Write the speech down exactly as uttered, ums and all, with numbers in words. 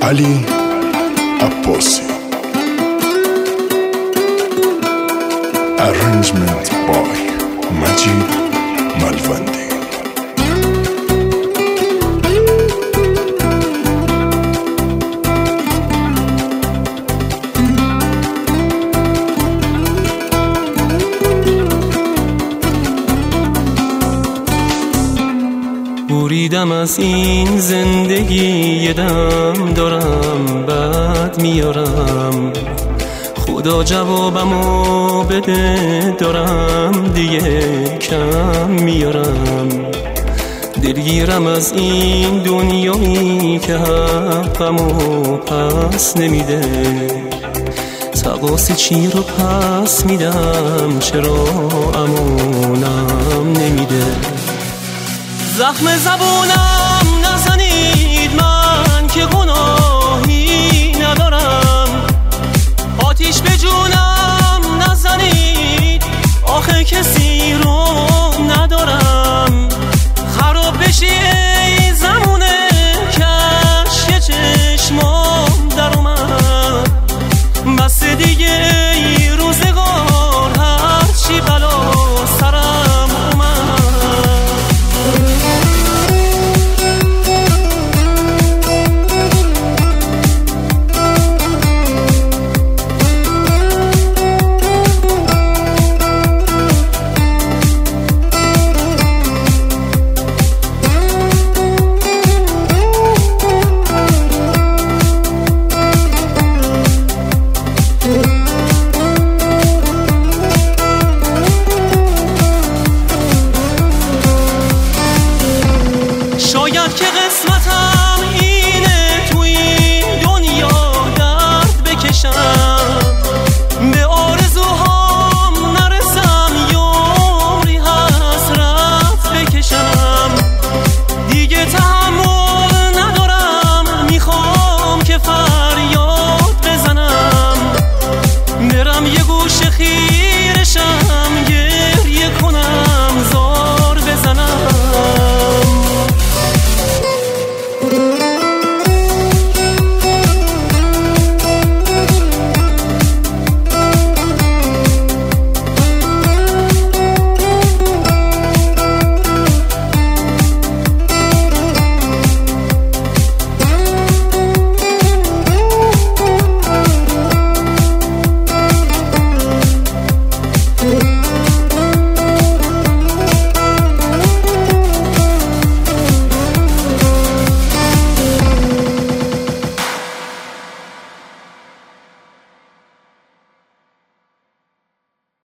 علی عباسی. Arrangement by مجید ملوندی. بریدم از این زندگی، یه دم دارم بعد میارم، خدا جوابمو بده، دارم دیگه کم میارم. دلگیرم از این دنیایی که حقمو پس نمیده، تقاس چی رو پس میدم، چرا امونم نمیده. زخم زبونم نزنید، من که گناهی ندارم، آتیش به جونم نزنید، آخه کسی رو